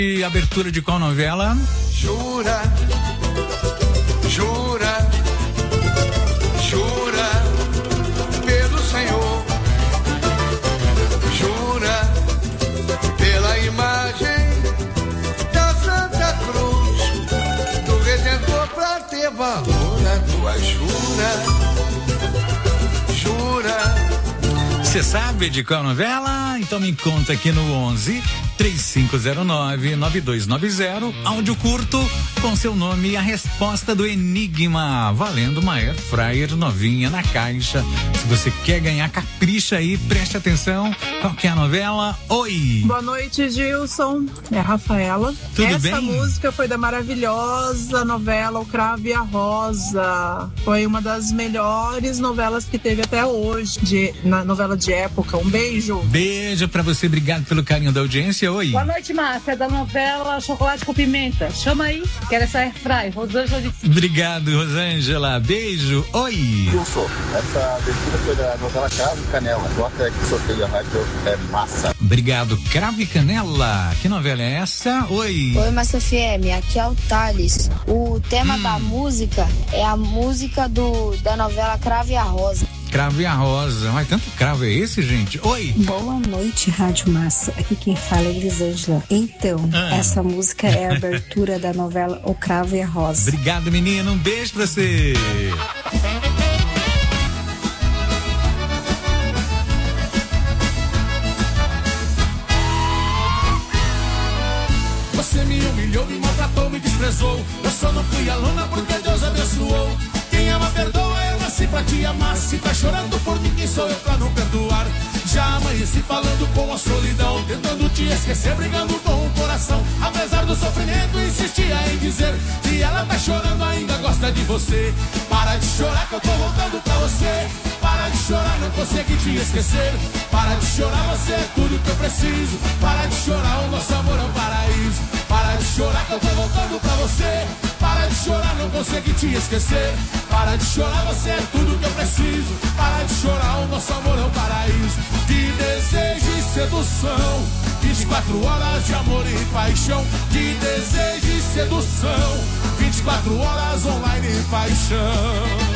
E abertura de qual novela? Jura, jura, jura pelo Senhor, jura pela imagem da Santa Cruz, do Redentor, pra ter valor a tua jura, jura. Você sabe de qual novela? Então me conta aqui no 11 3509 9290, áudio curto com seu nome e a resposta do enigma, valendo uma Air Fryer novinha na caixa. Se você quer ganhar, capricha aí, preste atenção. Qual que é a novela? Oi! Boa noite, Gilson. É a Rafaela. Tudo bem? Essa música foi da maravilhosa novela O Cravo e a Rosa. Foi uma das melhores novelas que teve até hoje, na novela de época. Um beijo. Beijo pra você, obrigado pelo carinho da audiência. Oi. Boa noite, Márcia, da novela Chocolate com Pimenta. Chama aí, quero essa airfry. Rosângela de... Obrigado, Rosângela. Beijo. Oi. Wilson, essa abertura foi da novela Cravo e Canela. Bota aí que o sorteio da rádio é massa. Obrigado. Cravo e Canela. Que novela é essa? Oi. Oi, Massa FM, aqui é o Thales. O tema da música é a música da novela Cravo e a Rosa. Cravo e a Rosa. Mas tanto cravo é esse, gente? Oi. Boa noite, Rádio Massa. Aqui quem fala é Elisângela. Então, essa música é a abertura da novela O Cravo e a Rosa. Obrigado, menino. Um beijo pra você. Você me humilhou, me maltratou, me desprezou. Eu só não fui aluna porque Deus abençoou. Quem ama perdoa, eu nasci pra te amar. Se tá chorando por mim, quem sou eu pra não perdoar? Já amanheci falando com a solidão, tentando te esquecer, brigando com o coração. Apesar do sofrimento, insistia em dizer: se ela tá chorando, ainda gosta de você. Para de chorar que eu tô voltando pra você. Para de chorar, não consegui te esquecer. Para de chorar, você é tudo que eu preciso. Para de chorar, o nosso amor é um paraíso. Para de chorar que eu tô voltando pra você. Para de chorar, não consegui te esquecer. Para de chorar, você é tudo que eu preciso. Para de chorar, o nosso amor é um paraíso. De desejo e sedução, 24 horas de amor e paixão. De desejo e sedução, 24 horas online e paixão.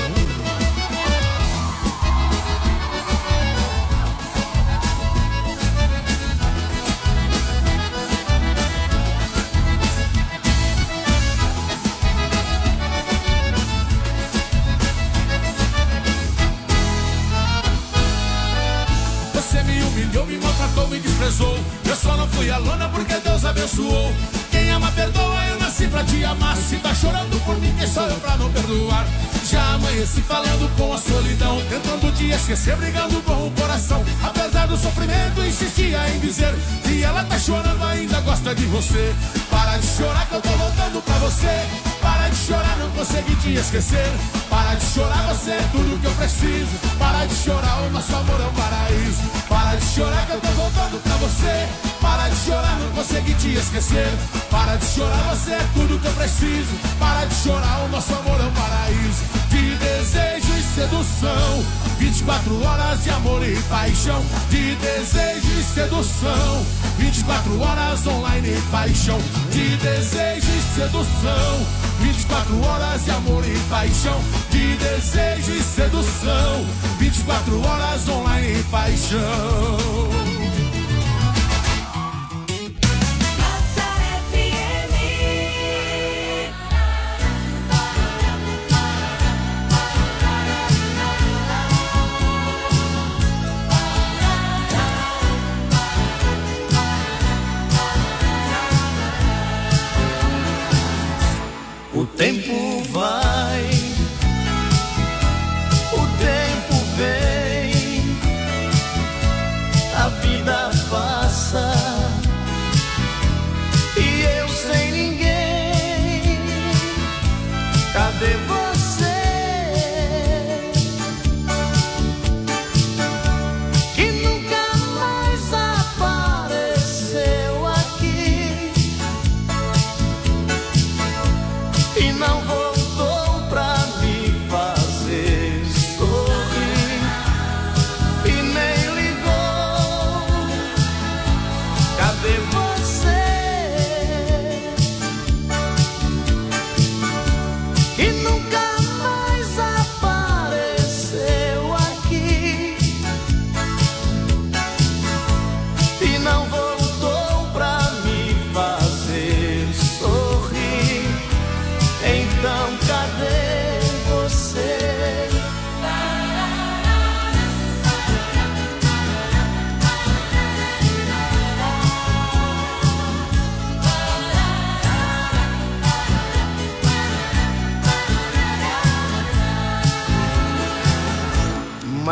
Me maltratou, me desprezou. Eu só não fui aluna porque Deus abençoou. Quem ama perdoa, eu nasci pra te amar. Se tá chorando por mim, quem sou eu pra não perdoar? Já amanheci falando com a solidão, tentando te esquecer, brigando com o coração. Apesar do sofrimento, insistia em dizer: se ela tá chorando, ainda gosta de você. Para de chorar que eu tô voltando pra você. Para de chorar, não consegui te esquecer. Para de chorar, você é tudo que eu preciso. Para de chorar, o nosso amor é um paraíso. Para de chorar que eu tô voltando pra você. Para de chorar, não consegui te esquecer. Para de chorar, você é tudo que eu preciso. Para de chorar, o nosso amor é um paraíso. De desejo e sedução, 24 horas de amor e paixão. De desejo e sedução, 24 horas online e paixão. De desejo e sedução, 24 horas de amor e paixão. De desejo e sedução, 24 horas online e paixão. O tempo vai, o tempo vem, a vida passa e eu sem ninguém. Cadê você? Que nunca mais apareceu aqui e não vou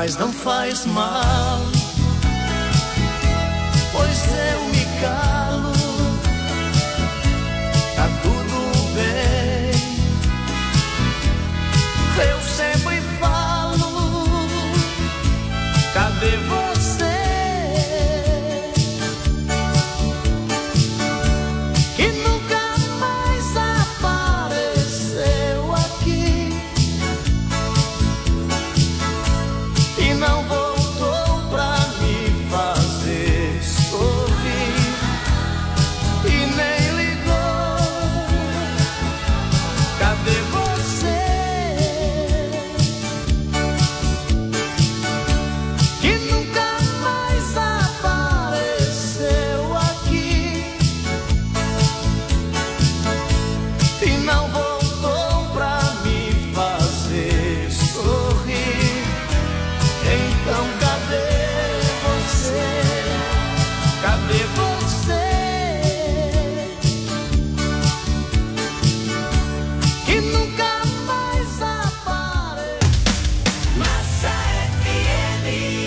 mas não faz mal, pois eu me calo, tá tudo bem. Eu sempre falo, cadê você? Que nunca mais apareceu aqui e não voltou pra me fazer sorrir e nem ligou. Cadê você? Que nunca mais apareceu aqui e não voltou pra me fazer sorrir. Então cadê você? Cadê você? Que nunca mais apareceu. Massa FM.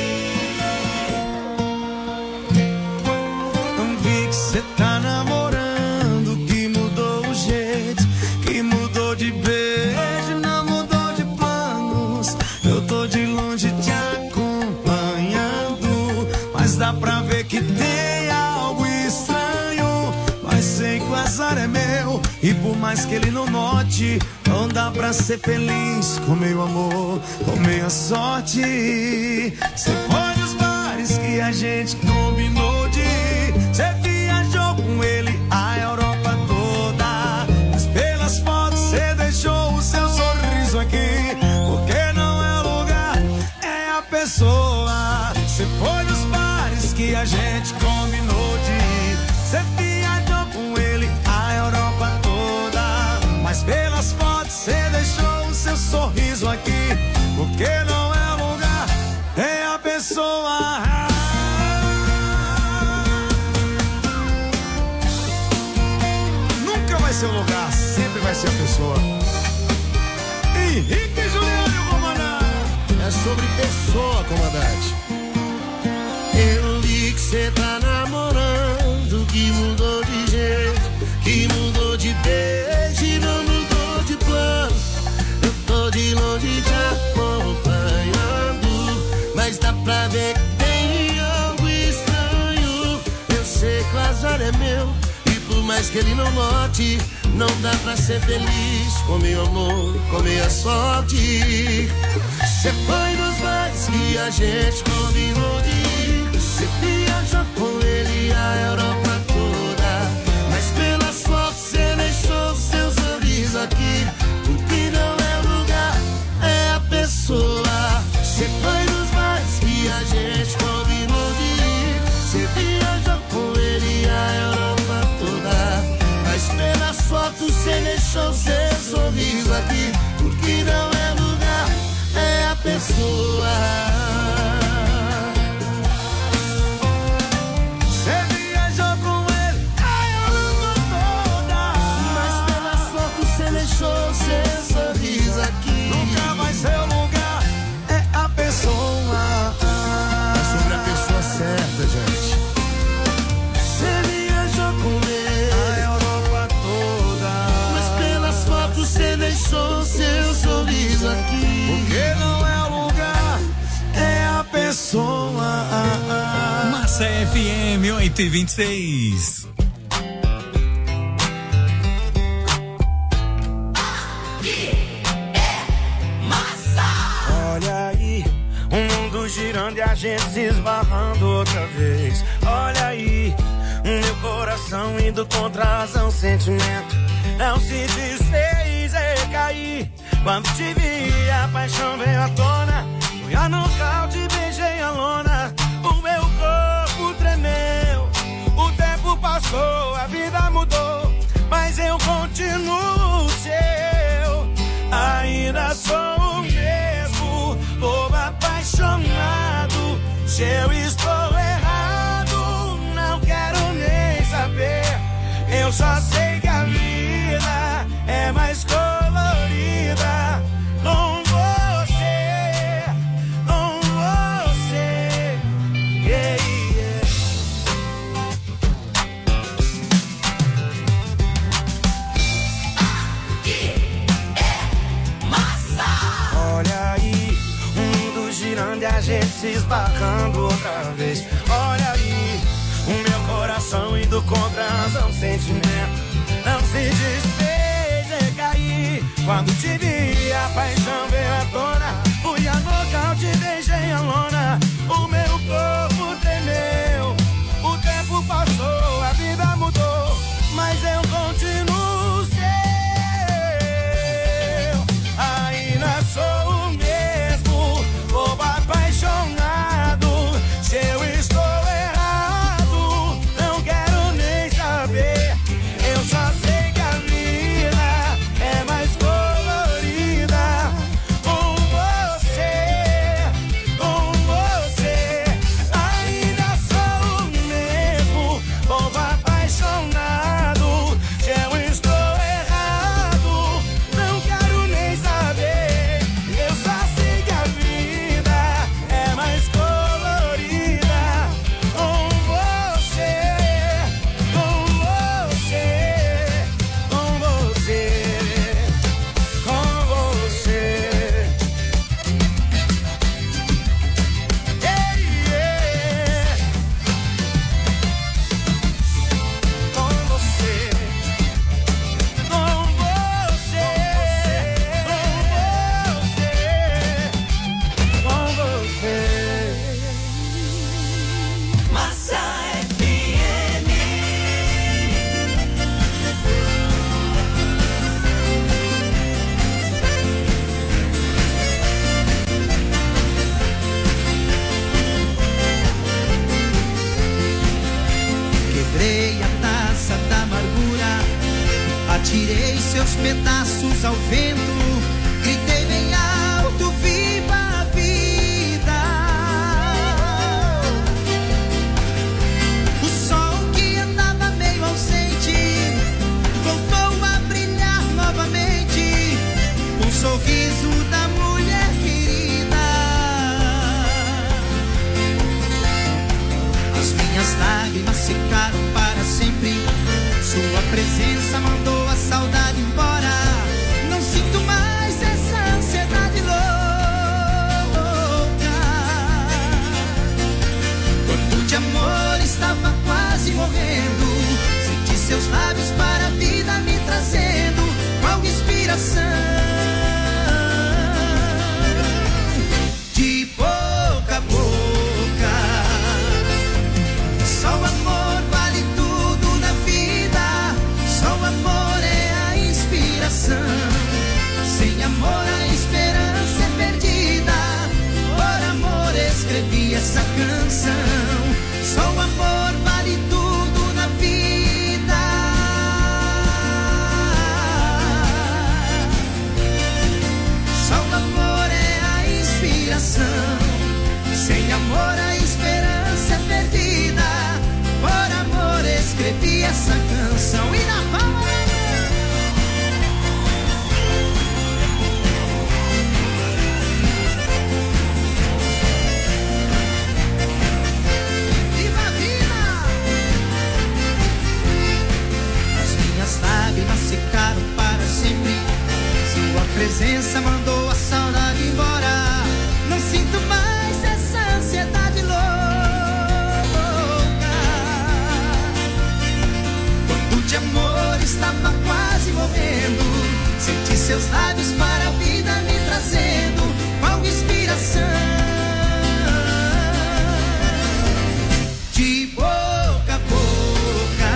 Não vi que cê tá namorando, que mudou o jeito, que mudou de beijo, não mudou de planos. Eu tô de longe te acompanhando, mas dá pra ver que tem algo estranho. Mas sei que o azar é meu, e por mais que ele não note, não dá pra ser feliz com meu amor, com minha sorte. Cê foi nos bares que a gente combinou de ir, cê viajou com ele a Europa toda, mas pelas fotos cê deixou o seu sorriso aqui, porque não é o lugar, é a pessoa. Cê foi nos bares que a gente combinou de ir, cê viajou com ele a Europa toda, mas pelas fotos cê deixou o seu sorriso aqui, porque não é o lugar, é a pessoa. Nunca vai ser o lugar, sempre vai ser a pessoa. Henrique Juliano, comandante. É sobre pessoa, comandante. Eu li que cê tá namorando, que mudou de jeito, que mudou de beijo e não mudou de plano. Eu tô de longe te acompanhando, mas dá pra ver que tem algo estranho. Eu sei que o azar é meu, e por mais que ele não note, não dá pra ser feliz com meu amor, com minha sorte. Cê foi nos bares que a gente combinou de ir, cê viajou com ele a Europa toda, mas pelas fotos cê deixou o seu sorriso aqui, porque não é o lugar, é a pessoa. Cê foi nos bares que a gente combinou de ir, cê viajou com ele a Europa toda, mas pelas fotos cê deixou o seu sorriso aqui, porque não é lugar, é a pessoa. Cê viajou com ele a Europa toda, Mas pelas fotos cê deixou o seu sorriso aqui. nunca vai ser o lugar, é a pessoa. É sobre a pessoa certa, gente. Cê viajou com ele A Europa toda, mas pelas fotos cê deixou o seu sorriso aqui. porque não é o lugar, é a pessoa. Massa FM 8h26. Olha aí, o mundo girando e a gente se esbarrando outra vez. Olha aí, meu coração indo contra a razão, sentimento não se desfez, cair. Quando te vi, a paixão veio à tona, fui a nocaute, beijei a lona. O meu corpo tremeu, o tempo passou, a vida mudou, mas eu continuo seu. Ainda sou o mesmo, tô apaixonado. Se eu estou errado, não quero nem saber. Eu só sei que a vida é mais colorida com você, com você. se esbarrando outra vez. Olha aí, o meu coração indo contra um sentimento. Não se desfez, recaí. Quando te vi, a paixão veio à tona. Fui a nocaute, deixei a lona. O meu corpo tremeu. O tempo passou, a vida mudou, mas eu continuo seu. Ainda sou o mesmo, bobo apaixonado. Se eu estou errado, não quero nem saber. Eu só sei que a vida é mais colorida com você, com você. Ainda sou o mesmo, bobo apaixonado. Se eu estou errado, não quero nem saber. Eu só sei que a vida é mais colorida com você, com você, com você, com você. Yeah, yeah. Com você, com você, com você. Massa FM. Quebrei a taça da amargura, atirei seus pedaços ao vento, gritei bem alto, viva a vida. O sol que andava meio ausente voltou a brilhar novamente, com o sorriso da mulher querida. As minhas lágrimas secaram para sempre. Sua presença mandou a saudade embora. Não sinto mais essa ansiedade louca. Quando de amor estava quase morrendo, senti seus lábios para a vida me trazendo qual inspiração. De boca a boca, só o amor vale tudo na vida. Só o amor é a inspiração. Sem amor a esperança é perdida. Por amor escrevi essa canção. Só o amor vale tudo na vida. Só o amor é a inspiração. Sem amor a esperança é perdida. Por amor escrevi essa canção. E na palma da mão. Viva a vida! As minhas lágrimas secaram para sempre. Sua presença mandou a saudade embora. Não sinto mais essa ansiedade louca. Quando de amor estava quase morrendo, senti seus lábios para a vida me trazendo qual inspiração. De boca a boca,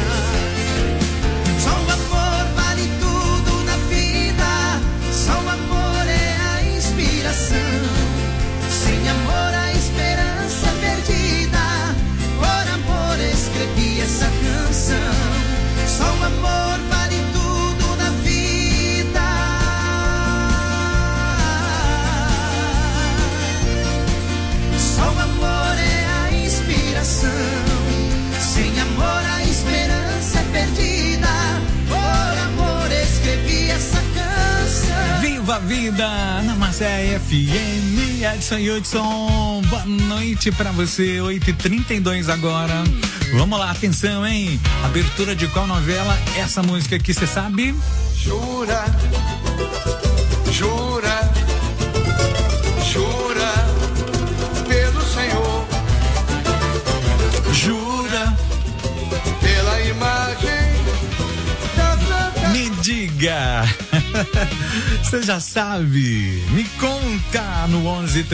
só o amor vale tudo na vida. Só o amor é a inspiração. Sem amor a esperança é perdida. Por amor escrevi essa canção. Só o amor vale tudo na vida. Só o amor é a inspiração. Sem amor a esperança é perdida. Por amor escrevi essa canção. Viva a vida na Massa FM. Edson e Hudson, boa noite pra você. 8h32 agora. Vamos lá, atenção, hein? Abertura de qual novela? Essa música aqui, você sabe? Jura, jura, jura, diga. Você já sabe. Me conta no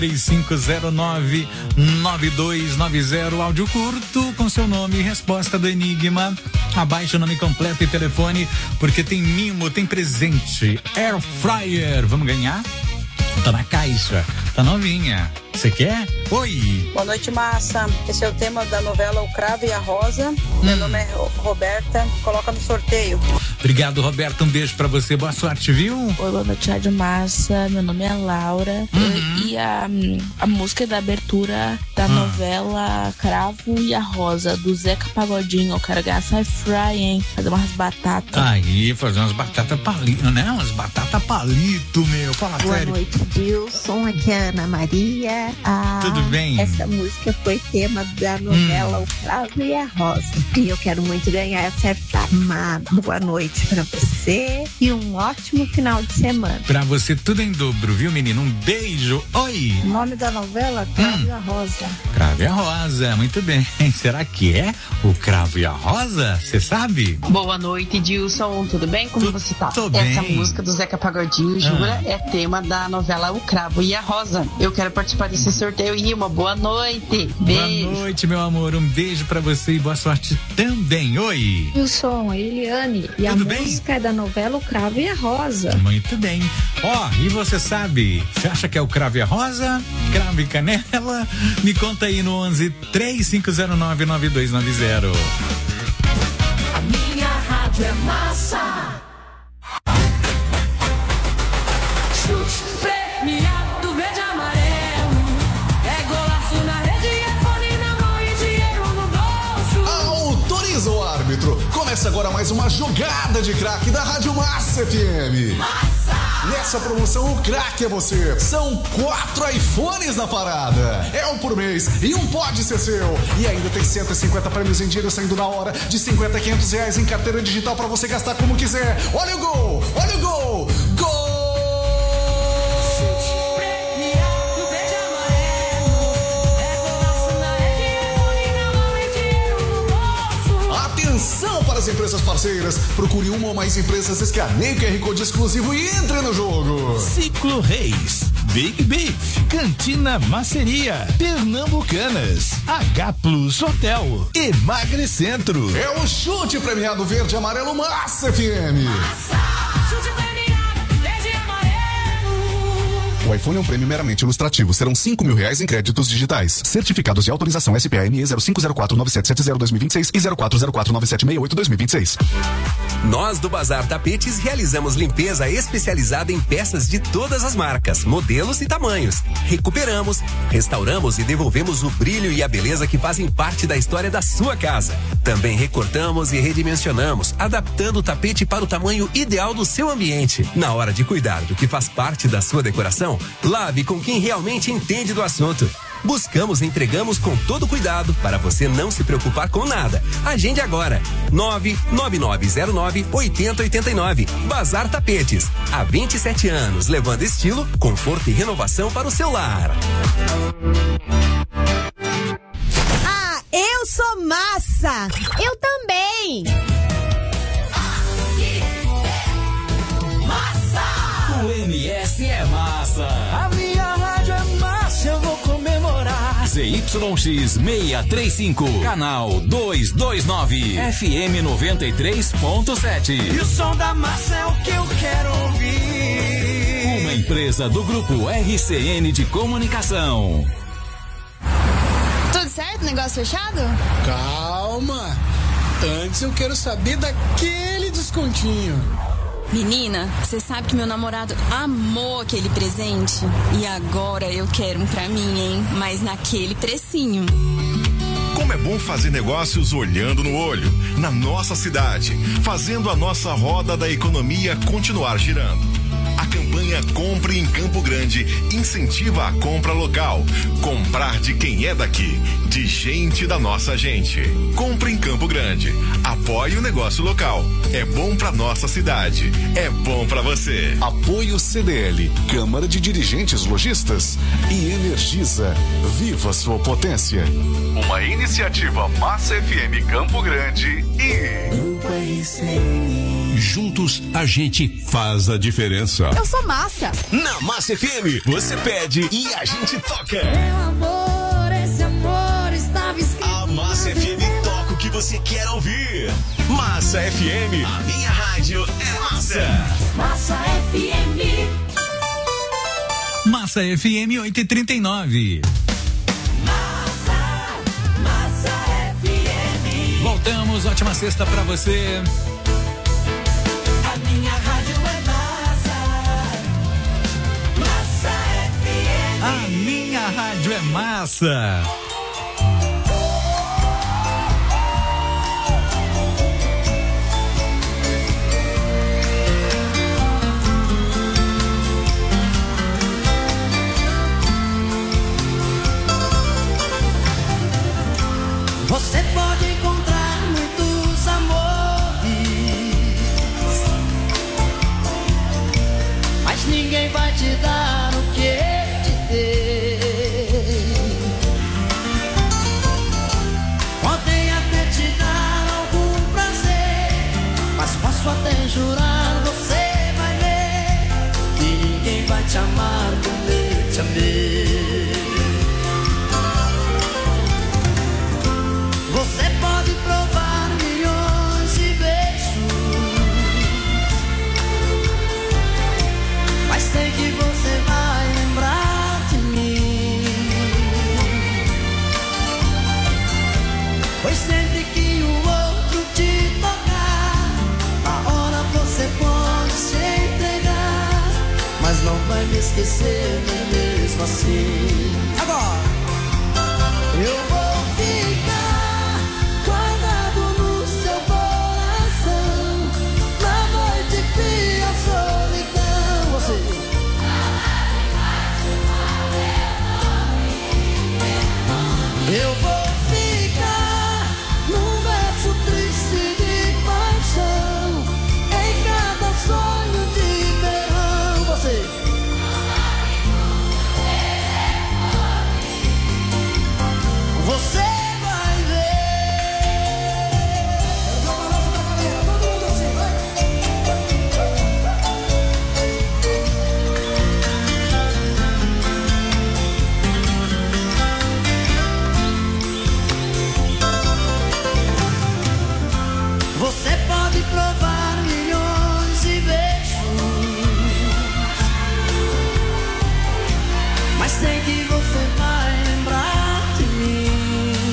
11-3509-9290. Áudio curto com seu nome e resposta do Enigma. Abaixe o nome completo e telefone, porque tem mimo, tem presente. Air Fryer. Vamos ganhar? Tá na caixa, tá novinha. Você quer? Oi! Boa noite, massa. Esse é o tema da novela O Cravo e a Rosa. Meu nome é Roberta. Coloca no sorteio. Obrigado, Roberta. Um beijo pra você. Boa sorte, viu? Oi, boa noite, Rádio Massa. Meu nome é Laura. E a música da abertura da novela Cravo e a Rosa, do Zeca Pagodinho. Eu quero ganhar essa fry, hein? Fazer umas batatas. Aí, fazer umas batatas palito, né? Umas batatas palito, meu. Fala Boa sério. Boa noite, Dilson. Aqui é a Ana Maria. Tudo bem? Essa música foi tema da novela O Cravo e a Rosa. E eu quero muito ganhar essa fry. Uma boa noite pra você e um ótimo final de semana. Pra você tudo em dobro, viu, menino? Um beijo. Oi! O nome da novela, Cravo e a Rosa. Cravo e a Rosa, muito bem. Será que é o Cravo e a Rosa? Você sabe? Boa noite, Dilson. Tudo bem? Como você tá? Tô bem. Essa música do Zeca Pagodinho, jura, é tema da novela O Cravo e a Rosa. Eu quero participar desse sorteio e uma boa noite. Beijo. Boa noite, meu amor. Um beijo pra você e boa sorte também. Oi! Wilson, Eliane. E tudo a bem? música é da novela O Cravo e a Rosa. Muito bem. Ó, e você sabe? Você acha que é o Cravo e a Rosa? Cravo e canela? Me conta aí no 11-3509-9290. A minha rádio é massa. Chute premiado verde e amarelo. É golaço na rede, é fone na mão e dinheiro no bolso. Autoriza o árbitro. Começa agora mais uma jogada de craque da Rádio Massa FM. Massa! Nessa promoção, o craque é você. São 4 iPhones na parada. É um por mês e um pode ser seu. E ainda tem 150 prêmios em dinheiro saindo na hora, de 50 a 500 reais em carteira digital pra você gastar como quiser. Olha o gol! Olha o gol! Gol! Atenção para as empresas parceiras. Procure uma ou mais empresas, escaneie o QR Code exclusivo e entre no jogo. Ciclo Reis, Big Beef, Cantina Maceria, Pernambucanas, H Plus Hotel, Emagrecentro. É o chute premiado verde e amarelo Massa FM. Massa! Chute premiado verde e amarelo. O iPhone é um prêmio meramente ilustrativo. Serão R$5.000 em créditos digitais. Certificados de autorização SPME 05049770-2026 e 04049768-2026. Nós do Bazar Tapetes realizamos limpeza especializada em peças de todas as marcas, modelos e tamanhos. Recuperamos, restauramos e devolvemos o brilho e a beleza que fazem parte da história da sua casa. Também recortamos e redimensionamos, adaptando o tapete para o tamanho ideal do seu ambiente. Na hora de cuidar do que faz parte da sua decoração, lave com quem realmente entende do assunto. Buscamos e entregamos com todo cuidado para você não se preocupar com nada. Agende agora. 99909-8089. Bazar Tapetes. Há 27 anos, levando estilo, conforto e renovação para o seu lar. Ah, eu sou massa! Eu também! Massa! O MS é massa! A minha rádio é massa, eu vou comemorar. ZYX 635, canal 229, FM 93.7. E o som da massa é o que eu quero ouvir. Uma empresa do grupo RCN de Comunicação. Tudo certo? Negócio fechado? Calma! Antes eu quero saber daquele descontinho. Menina, você sabe que meu namorado amou aquele presente? E agora eu quero um pra mim, hein? Mas naquele precinho. Como é bom fazer negócios olhando no olho, na nossa cidade, fazendo a nossa roda da economia continuar girando. A campanha Compre em Campo Grande incentiva a compra local. Comprar de quem é daqui, de gente da nossa gente. Compre em Campo Grande. Apoie o negócio local. É bom pra nossa cidade. É bom pra você. Apoio CDL, Câmara de Dirigentes Lojistas e Energisa. Viva sua potência. Uma iniciativa Massa FM Campo Grande e Grupo RCN. Juntos a gente faz a diferença. Eu sou Massa. Na Massa FM, você pede e a gente toca. Meu amor, esse amor estava escrito. A Massa FM toca o que você quer ouvir. Massa FM, a minha rádio é Massa. Massa FM. Massa FM 8h39. Massa FM. Voltamos, ótima sexta pra você. A minha rádio é Massa. Massa FM. A minha rádio é Massa. Você pode encontrar muitos amores, mas ninguém vai te dar o que ele te deu. Podem até te dar algum prazer, mas posso até jurar, você vai ver que ninguém vai te amar como eu te amei. Você pode provar milhões de beijos, mas sei que você vai lembrar de mim. Pois sempre que o outro te tocar, a hora você pode se entregar, mas não vai me esquecer nem mesmo assim. Agora eu vou ficar guardado no seu coração, na noite fria, solidão. Você eu vou ficar num verso triste de paixão, em cada sonho de verão. Você você vai ver. Todo mundo assim, vai. Você pode provar milhões de beijos, mas sei que você vai lembrar de mim.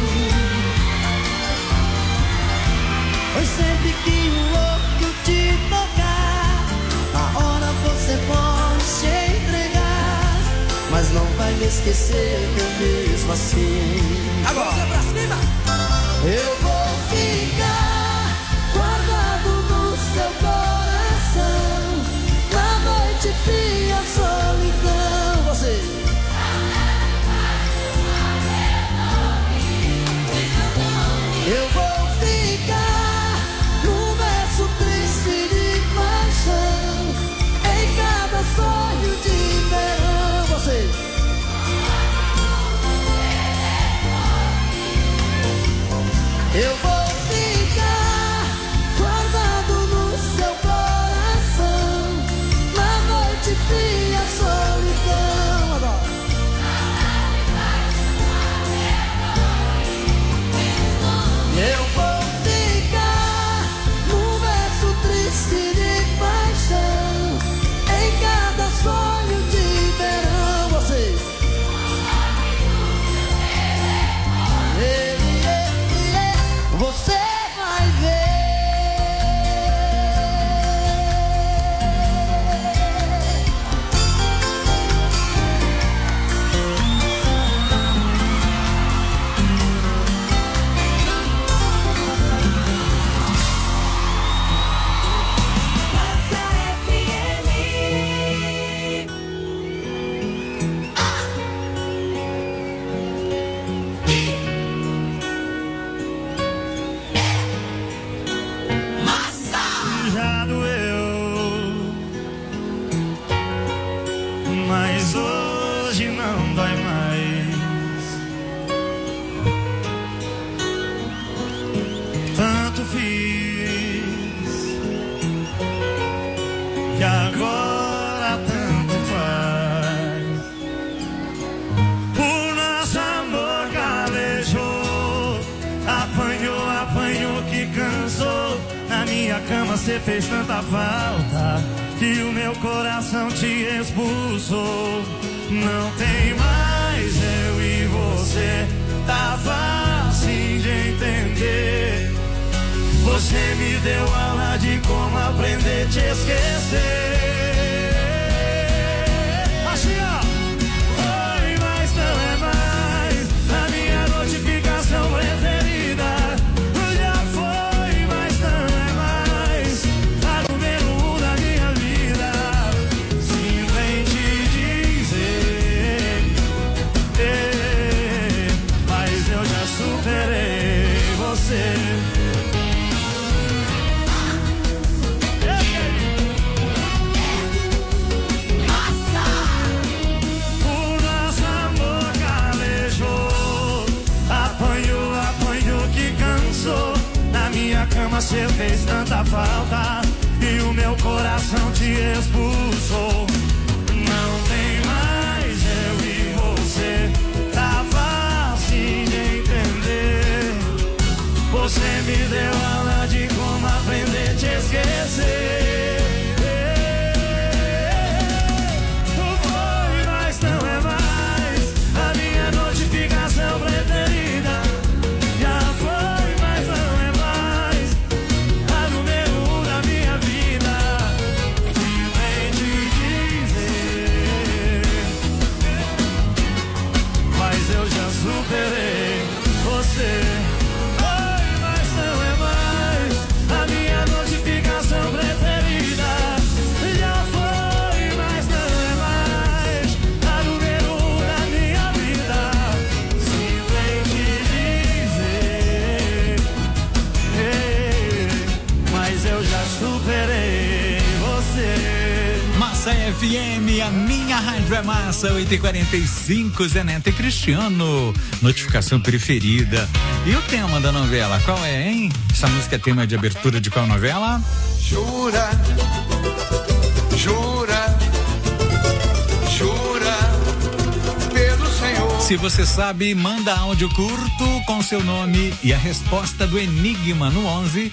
Pois sempre que o outro te tocar, a hora você pode se entregar, mas não vai me esquecer mesmo assim. Agora pra cima. Eu vou ficar guardado no seu coração, na noite fria, solidão. Você eu vou ficar num verso triste de paixão, em cada sonho de verão. Você eu minha cama cê fez tanta falta que o meu coração te expulsou. Não tem mais eu e você, tá fácil de entender. Você me deu aula de como aprender a te esquecer. Assim, ó. Foi, mas não é mais a minha notificação preferida. Já foi, mas não é mais a número 1 da minha vida. Simplesmente dizer, mas eu já superei você. Na minha cama cê fez tanta falta e o meu coração te expulsou. Não tem mais eu e você, tá fácil de entender. Você me deu aula de como aprender a te esquecer. Foi, mas não é mais a minha notificação preferida. Já foi, mas não é mais a número 1 da minha vida. Simplesmente dizer, mas eu já superei você. Foi, mas não é mais a minha notificação preferida. Já foi, mas não é mais a número 1 da minha vida. Simplesmente dizer, mas eu já superei você. Massa FM, a minha rádio é massa, 8h45, Zé Neto e Cristiano. Notificação preferida. E o tema da novela, qual é, hein? Essa música é tema de abertura de qual novela? Jura, jura, jura pelo Senhor. Se você sabe, manda áudio curto com seu nome e a resposta do Enigma no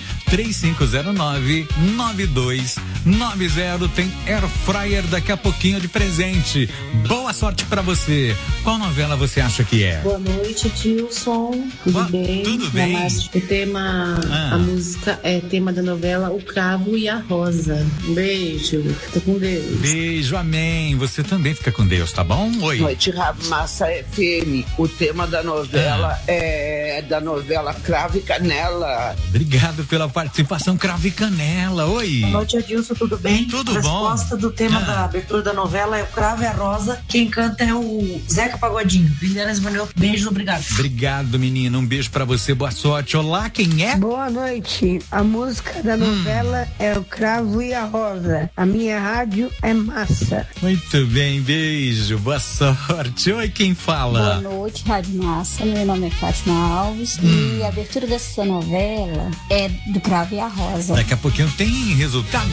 11-3509-9290. Tem Air Fryer daqui a pouquinho de presente. Boa sorte pra você. Qual novela você acha que é? Boa noite, Tilson. Tudo bem? Tudo bem. O tema, a música é tema da novela O Cravo e a Rosa. Um beijo. Fica com Deus. Beijo, amém. Você também fica com Deus, tá bom? Oi. Boa noite, Rádio Massa FM. O tema da novela é da novela Cravo e Canela. Obrigado pela participação, Cravo e Canela. Oi. Boa noite, Adilson. Tudo bem? Tudo bom. A resposta do tema da abertura da novela é O Cravo e a Rosa. Quem canta é o Zeca Pagodinho. Liliana Esmanhol. Beijo, obrigado. Obrigado, menina. Um beijo pra você. Boa sorte. Olá, quem é? Boa noite. A música da novela é O Cravo e a Rosa. A minha rádio é massa. Muito bem, beijo. Boa sorte. Oi, quem fala? Boa noite, Rádio Massa. Meu nome é Fátima Alves e a abertura dessa novela é do Cravo e a Rosa. Daqui a pouquinho tem resultado.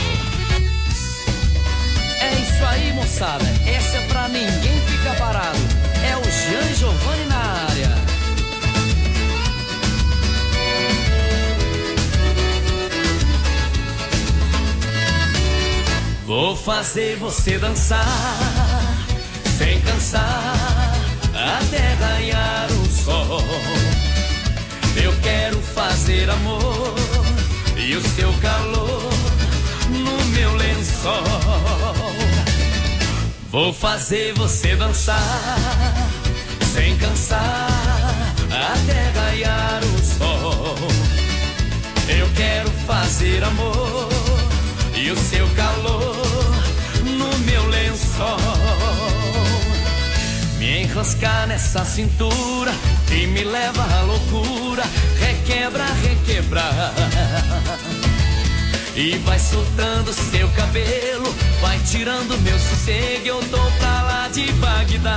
É isso aí, moçada. Essa é pra ninguém ficar parado. É o Jean Giovanni na área. Vou fazer você dançar sem cansar até ganhar o sol. Eu quero fazer amor e o seu calor no meu lençol. Vou fazer você dançar sem cansar até ganhar o sol. Eu quero fazer amor e o seu calor no meu lençol. Me enroscar nessa cintura que me leva à loucura. Requebra, requebra. E vai soltando seu cabelo, vai tirando meu sossego. Eu tô pra lá de Bagdá.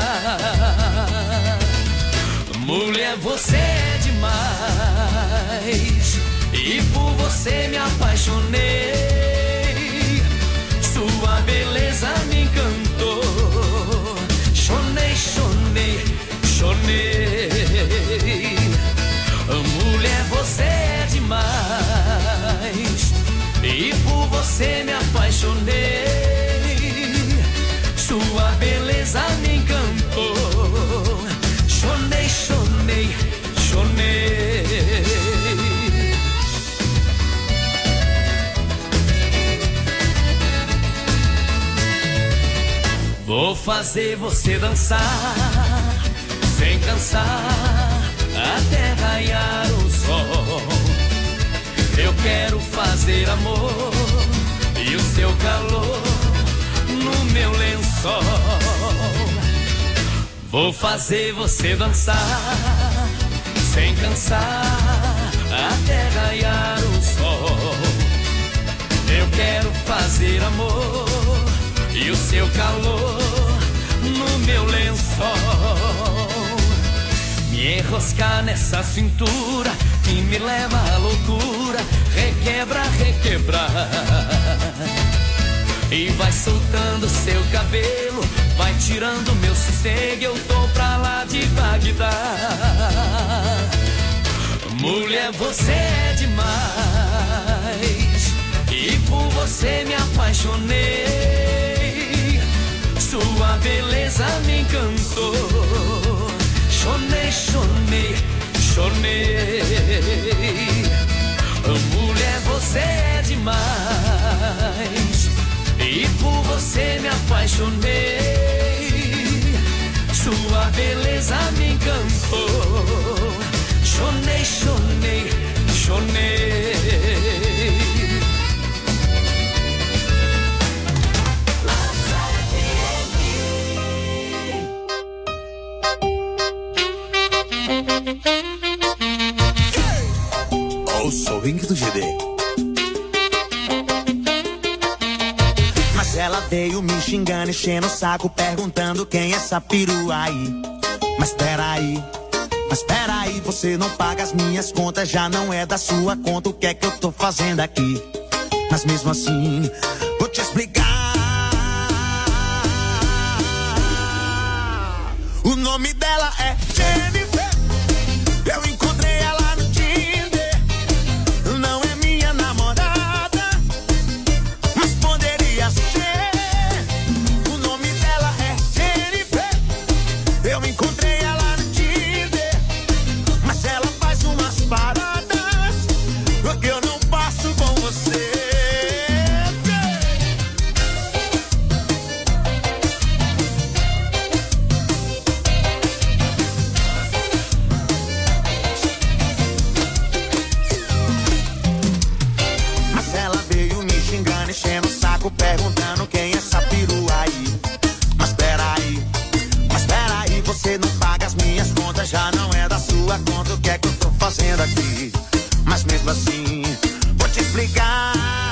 Mulher, você é demais e por você me apaixonei. Sua beleza me encantou. Chonei, chonei, chonei. Mulher, você é demais você me apaixonei. Sua beleza me encantou. Chonei, chonei, chonei. Vou fazer você dançar sem cansar até raiar o sol. Eu quero fazer amor e o seu calor no meu lençol. Vou fazer você dançar sem cansar até raiar o sol. Eu quero fazer amor e o seu calor no meu lençol. Me enroscar nessa cintura que me leva à loucura. Requebra, requebra. E vai soltando seu cabelo, vai tirando meu sossego. Eu tô pra lá de Bagdá. Mulher, você é demais, e por você me apaixonei. Sua beleza me encantou. Chonei, chonei, chonei. Mulher, você é demais, e por você me apaixonei. Sua beleza me encantou. Chonei, chonei, chonei. Ouça o ringue do GD. Mas ela veio me xingando, enchendo o saco, perguntando quem é essa perua aí. Mas peraí, você não paga as minhas contas, já não é da sua conta. O que é que eu tô fazendo aqui? Mas mesmo assim, vou te explicar. O nome dela é Jennifer. Eu encontrei ela no Tinder. Não é minha namorada, mas poderia ser. O nome dela é Jennifer. Eu encontrei ela no Tinder, mas ela faz umas paradas que eu não passo com você. Perguntando quem é essa perua aí. Mas peraí, você não paga as minhas contas, já não é da sua conta. O que é que eu tô fazendo aqui? Mas mesmo assim, vou te explicar.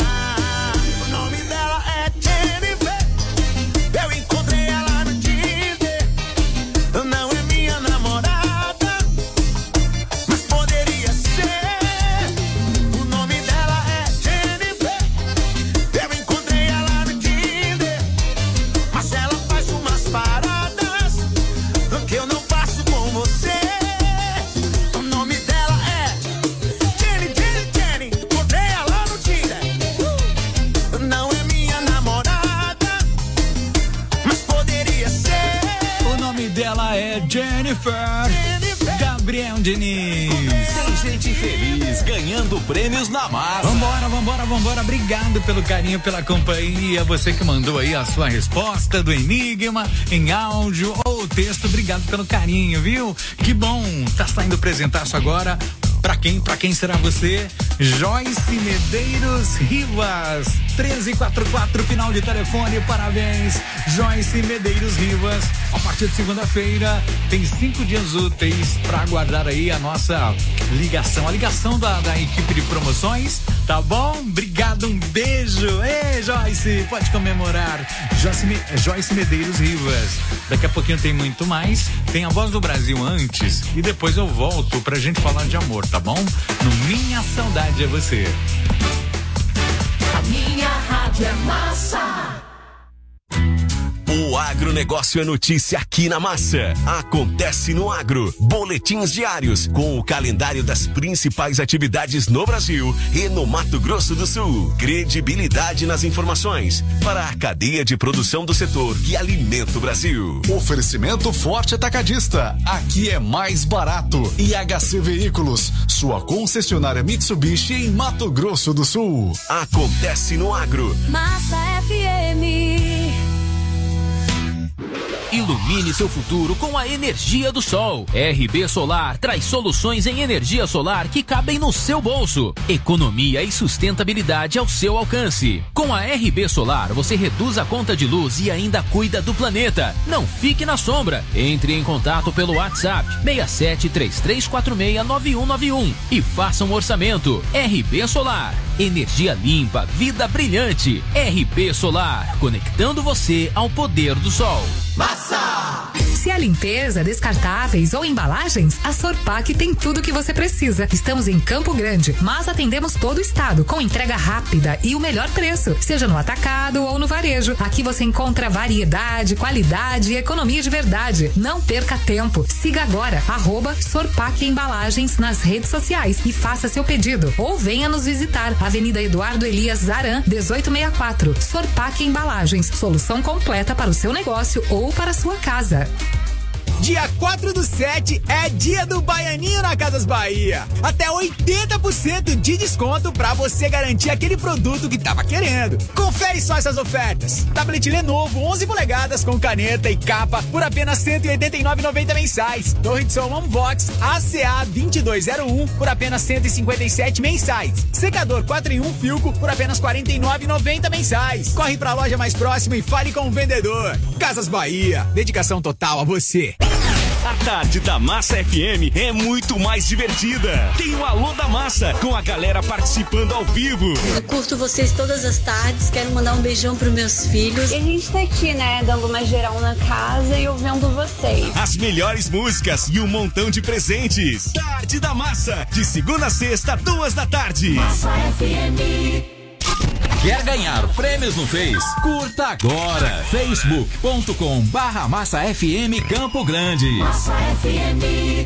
O nome dela é Jennifer. Eu encontrei ela no Tinder. Não é minha namorada, mas poderia ser. O nome dela é Jennifer. Eu encontrei ela no Tinder, mas ela faz umas paradas que eu não faço com você. O nome dela é Jenny. Encontrei ela no Tinder. Não é minha namorada, mas poderia ser. O nome dela é Jennifer. Gabriel Diniz. Tem gente feliz ganhando prêmios na massa. Vambora. Obrigado pelo carinho, pela companhia. Você que mandou aí a sua resposta do Enigma em áudio ou texto. Obrigado pelo carinho, viu? Que bom. Tá saindo presentaço agora. Pra quem será você? Joyce Medeiros Rivas, 1344, final de telefone, parabéns, Joyce Medeiros Rivas. A partir de segunda-feira, tem 5 dias úteis pra aguardar aí a nossa ligação, a ligação da equipe de promoções, tá bom? Obrigado, um beijo. Ei, Joyce, pode comemorar. Joyce Medeiros Rivas. Daqui a pouquinho tem muito mais, tem a Voz do Brasil antes e depois eu volto pra gente falar de amor, tá bom? No Minha Saudade é Você. A minha rádio é massa. O agronegócio é notícia aqui na Massa. Acontece no Agro. Boletins diários com o calendário das principais atividades no Brasil e no Mato Grosso do Sul. Credibilidade nas informações para a cadeia de produção do setor que alimenta o Brasil. Oferecimento Forte Atacadista. Aqui é mais barato. E HC Veículos, sua concessionária Mitsubishi em Mato Grosso do Sul. Acontece no Agro. Massa FM. Ilumine seu futuro com a energia do sol. RB Solar traz soluções em energia solar que cabem no seu bolso. Economia e sustentabilidade ao seu alcance. Com a RB Solar, você reduz a conta de luz e ainda cuida do planeta. Não fique na sombra. Entre em contato pelo WhatsApp 6733469191 e faça um orçamento. RB Solar. Energia limpa, vida brilhante. RB Solar, conectando você ao poder do sol. Massa! Se é limpeza, descartáveis ou embalagens, a Sorpac tem tudo o que você precisa. Estamos em Campo Grande, mas atendemos todo o estado com entrega rápida e o melhor preço, seja no atacado ou no varejo. Aqui você encontra variedade, qualidade e economia de verdade. Não perca tempo. Siga agora @Sorpac Embalagens nas redes sociais e faça seu pedido. Ou venha nos visitar. Avenida Eduardo Elias Zaran, 1864. Sorpac Embalagens, solução completa para o seu negócio ou para a sua casa. Dia 4/7 é dia do Baianinho na Casas Bahia. Até 80% de desconto pra você garantir aquele produto que tava querendo. Confere só essas ofertas. Tablet Lenovo 11 polegadas com caneta e capa por apenas R$ 189,90 mensais. Torre de som Unbox ACA 2201 por apenas R$ 157 mensais. Secador 4 em 1 Filco por apenas R$ 49,90 mensais. Corre pra loja mais próxima e fale com o vendedor. Casas Bahia, dedicação total a você. A tarde da Massa FM é muito mais divertida. Tem o Alô da Massa, com a galera participando ao vivo. Eu curto vocês todas as tardes, quero mandar um beijão pros meus filhos. E a gente tá aqui, né, dando uma geral na casa e ouvindo vocês. As melhores músicas e um montão de presentes. Tarde da Massa, de segunda a sexta, 14h. Massa FM. Quer ganhar prêmios no Face? Curta agora! facebook.com/Massa FM Campo Grande. Massa FM.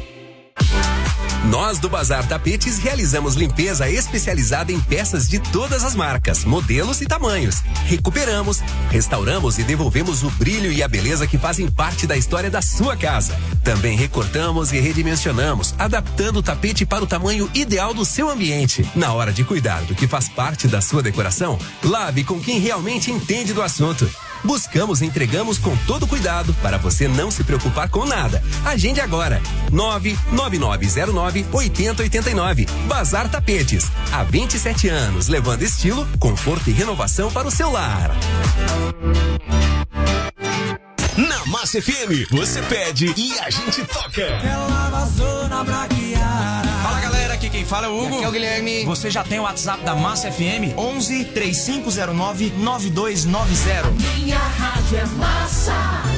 Nós do Bazar Tapetes realizamos limpeza especializada em peças de todas as marcas, modelos e tamanhos. Recuperamos, restauramos e devolvemos o brilho e a beleza que fazem parte da história da sua casa. Também recortamos e redimensionamos, adaptando o tapete para o tamanho ideal do seu ambiente. Na hora de cuidar do que faz parte da sua decoração, lave com quem realmente entende do assunto. Buscamos e entregamos com todo cuidado para você não se preocupar com nada. Agende agora. 99909-8089. Bazar Tapetes. Há 27 anos, levando estilo, conforto e renovação para o seu lar. Na Massa FM, você pede e a gente toca. Ela vazou na braquiara. Fala galera, aqui quem fala é o Hugo. Aqui é o Guilherme. Você já tem o WhatsApp da Massa FM? 11 3509 9290. Minha rádio é Massa.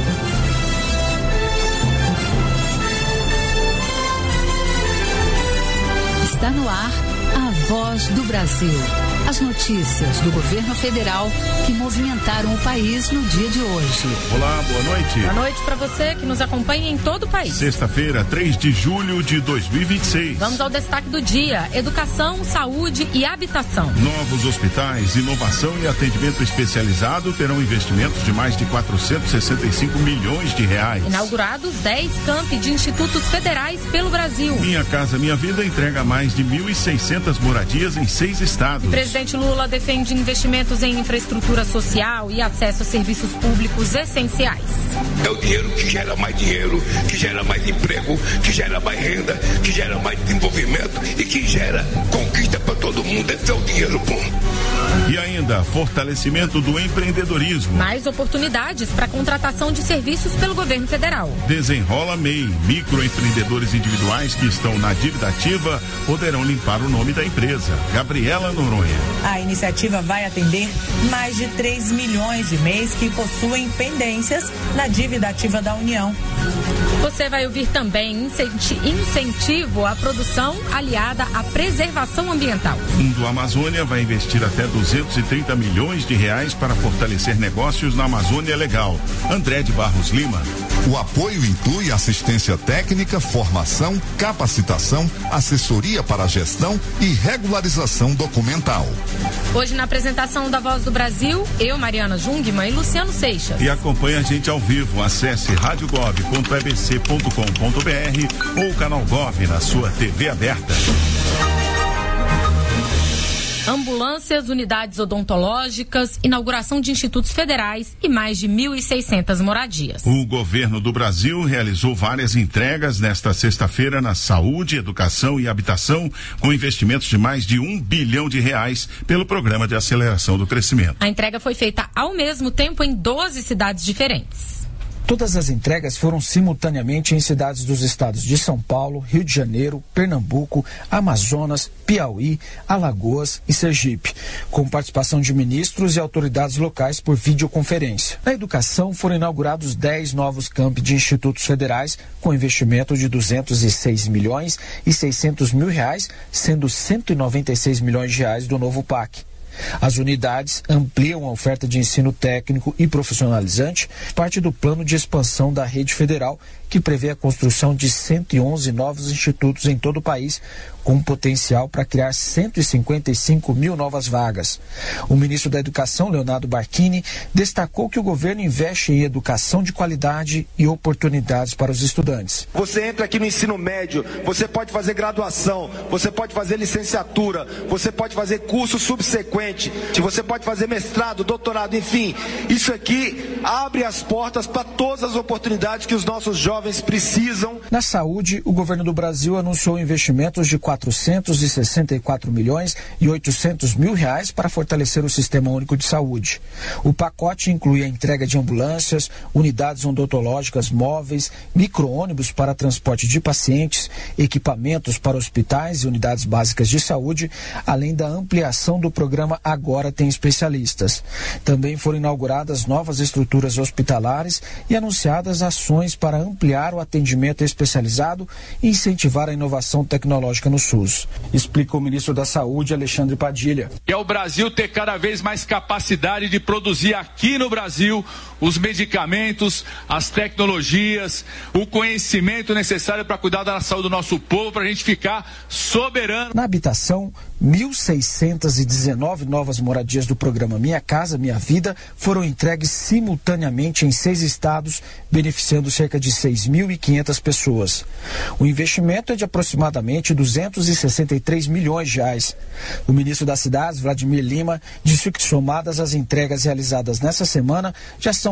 Está no ar a Voz do Brasil. As notícias do governo federal que movimentaram o país no dia de hoje. Olá, boa noite. Boa noite para você que nos acompanha em todo o país. Sexta-feira, 3 de julho de 2026. Vamos ao destaque do dia: educação, saúde e habitação. Novos hospitais, inovação e atendimento especializado terão investimentos de mais de 465 milhões de reais. Inaugurados 10 campi de institutos federais pelo Brasil. Minha Casa Minha Vida entrega mais de 1.600 moradias em 6 estados. O presidente Lula defende investimentos em infraestrutura social e acesso a serviços públicos essenciais. É o dinheiro que gera mais dinheiro, que gera mais emprego, que gera mais renda, que gera mais desenvolvimento e que gera conquista para todo mundo. Esse é o dinheiro bom. E ainda, fortalecimento do empreendedorismo. Mais oportunidades para contratação de serviços pelo governo federal. Desenrola MEI. Microempreendedores individuais que estão na dívida ativa poderão limpar o nome da empresa. Gabriela Noronha. A iniciativa vai atender mais de 3 milhões de MEIs que possuem pendências na dívida ativa da União. Você vai ouvir também incentivo à produção aliada à preservação ambiental. O Fundo Amazônia vai investir até 230 milhões de reais para fortalecer negócios na Amazônia Legal. André de Barros Lima. O apoio inclui assistência técnica, formação, capacitação, assessoria para a gestão e regularização documental. Hoje, na apresentação da Voz do Brasil, eu, Mariana Jungmann e Luciano Seixas. E acompanhe a gente ao vivo. Acesse radiogov.ebc.com.br ou canal Gov na sua TV aberta. Ambulâncias, unidades odontológicas, inauguração de institutos federais e mais de 1.600 moradias. O governo do Brasil realizou várias entregas nesta sexta-feira na saúde, educação e habitação, com investimentos de mais de R$1 bilhão pelo Programa de Aceleração do Crescimento. A entrega foi feita ao mesmo tempo em 12 cidades diferentes. Todas as entregas foram simultaneamente em cidades dos estados de São Paulo, Rio de Janeiro, Pernambuco, Amazonas, Piauí, Alagoas e Sergipe, com participação de ministros e autoridades locais por videoconferência. Na educação, foram inaugurados 10 novos campi de institutos federais, com investimento de R$206 milhões e R$600 mil, sendo R$196 milhões do novo PAC. As unidades ampliam a oferta de ensino técnico e profissionalizante, parte do plano de expansão da rede federal, que prevê a construção de 111 novos institutos em todo o país, com potencial para criar 155 mil novas vagas. O ministro da Educação, Leonardo Barquini, destacou que o governo investe em educação de qualidade e oportunidades para os estudantes. Você entra aqui no ensino médio, você pode fazer graduação, você pode fazer licenciatura, você pode fazer curso subsequente, você pode fazer mestrado, doutorado, enfim. Isso aqui abre as portas para todas as oportunidades que os nossos jovens precisam. Na saúde, o governo do Brasil anunciou investimentos de 464 milhões e 800 mil reais para fortalecer o Sistema Único de Saúde. O pacote inclui a entrega de ambulâncias, unidades odontológicas móveis, micro-ônibus para transporte de pacientes, equipamentos para hospitais e unidades básicas de saúde, além da ampliação do programa Agora Tem Especialistas. Também foram inauguradas novas estruturas hospitalares e anunciadas ações para ampliar o atendimento especializado e incentivar a inovação tecnológica no SUS. Explica o ministro da Saúde, Alexandre Padilha. É o Brasil ter cada vez mais capacidade de produzir aqui no Brasil os medicamentos, as tecnologias, o conhecimento necessário para cuidar da saúde do nosso povo, para a gente ficar soberano. Na habitação, 1.619 novas moradias do programa Minha Casa, Minha Vida foram entregues simultaneamente em 6 estados, beneficiando cerca de 6.500 pessoas. O investimento é de aproximadamente 263 milhões de reais. O ministro das Cidades, Vladimir Lima, disse que somadas as entregas realizadas nessa semana, já são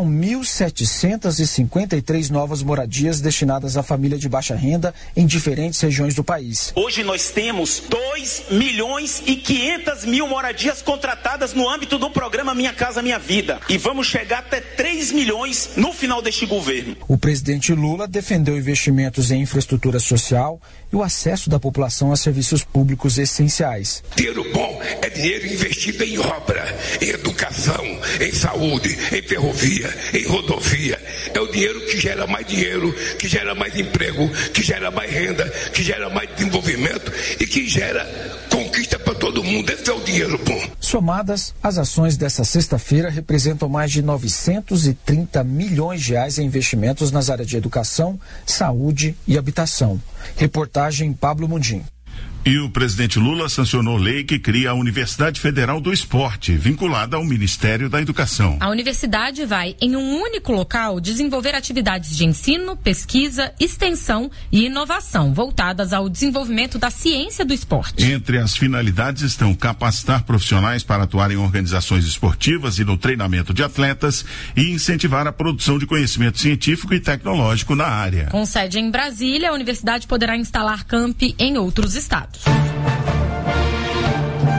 1.753 novas moradias destinadas à família de baixa renda em diferentes regiões do país. Hoje nós temos 2.500.000 moradias contratadas no âmbito do programa Minha Casa Minha Vida. E vamos chegar até 3 milhões no final deste governo. O presidente Lula defendeu investimentos em infraestrutura social e o acesso da população a serviços públicos essenciais. Dinheiro bom é dinheiro investido em obra, em educação, em saúde, em ferrovia, em rodovia. É o dinheiro que gera mais dinheiro, que gera mais emprego, que gera mais renda, que gera mais desenvolvimento e que gera conquista para todo mundo. Esse é o dinheiro bom. Somadas, as ações dessa sexta-feira representam mais de 930 milhões de reais em investimentos nas áreas de educação, saúde e habitação. Reportagem Pablo Mundim. E o presidente Lula sancionou lei que cria a Universidade Federal do Esporte, vinculada ao Ministério da Educação. A universidade vai, em um único local, desenvolver atividades de ensino, pesquisa, extensão e inovação voltadas ao desenvolvimento da ciência do esporte. Entre as finalidades estão capacitar profissionais para atuar em organizações esportivas e no treinamento de atletas e incentivar a produção de conhecimento científico e tecnológico na área. Com sede em Brasília, a universidade poderá instalar campi em outros estados.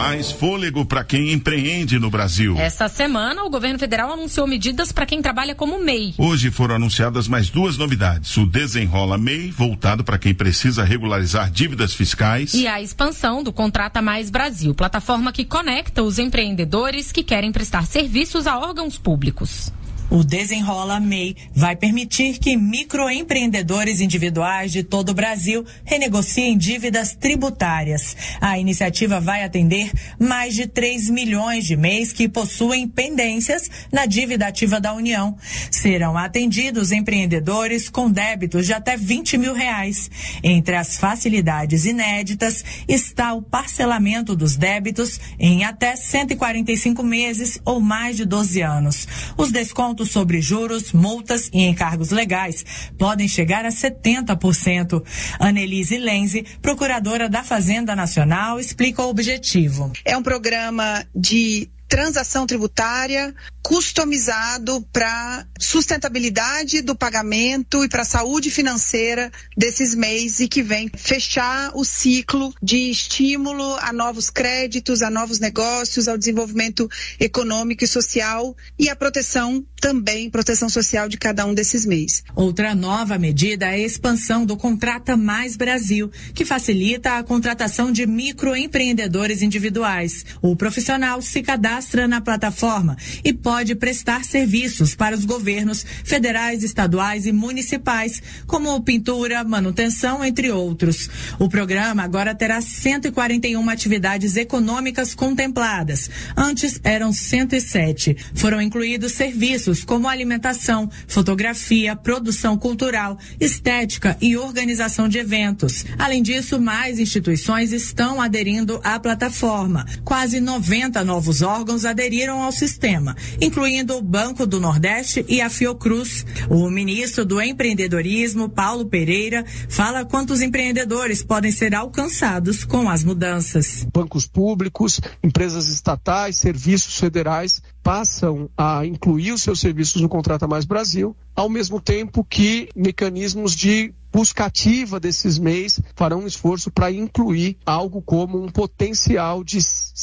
Mais fôlego para quem empreende no Brasil. Esta semana, o governo federal anunciou medidas para quem trabalha como MEI. Hoje foram anunciadas mais duas novidades. O Desenrola MEI, voltado para quem precisa regularizar dívidas fiscais. E a expansão do Contrata Mais Brasil, plataforma que conecta os empreendedores que querem prestar serviços a órgãos públicos. O Desenrola MEI vai permitir que microempreendedores individuais de todo o Brasil renegociem dívidas tributárias. A iniciativa vai atender mais de 3 milhões de MEIs que possuem pendências na dívida ativa da União. Serão atendidos empreendedores com débitos de até R$20 mil. Entre as facilidades inéditas está o parcelamento dos débitos em até 145 meses ou mais de 12 anos. Os descontos sobre juros, multas e encargos legais podem chegar a 70%. Annelise Lenze, procuradora da Fazenda Nacional, explica o objetivo. É um programa de transação tributária customizado para sustentabilidade do pagamento e para a saúde financeira desses MEIs e que vem fechar o ciclo de estímulo a novos créditos, a novos negócios, ao desenvolvimento econômico e social e a proteção também, proteção social de cada um desses MEIs. Outra nova medida é a expansão do Contrata Mais Brasil, que facilita a contratação de microempreendedores individuais. O profissional se cadastra na plataforma e pode prestar serviços para os governos federais, estaduais e municipais, como pintura, manutenção, entre outros. O programa agora terá 141 atividades econômicas contempladas. Antes eram 107. Foram incluídos serviços como alimentação, fotografia, produção cultural, estética e organização de eventos. Além disso, mais instituições estão aderindo à plataforma. Quase 90 novos órgãos aderiram ao sistema, incluindo o Banco do Nordeste e a Fiocruz. O ministro do Empreendedorismo, Paulo Pereira, fala quantos empreendedores podem ser alcançados com as mudanças. Bancos públicos, empresas estatais, serviços federais passam a incluir os seus serviços no Contrata Mais Brasil, ao mesmo tempo que mecanismos de busca ativa desses MEIs farão um esforço para incluir algo como um potencial de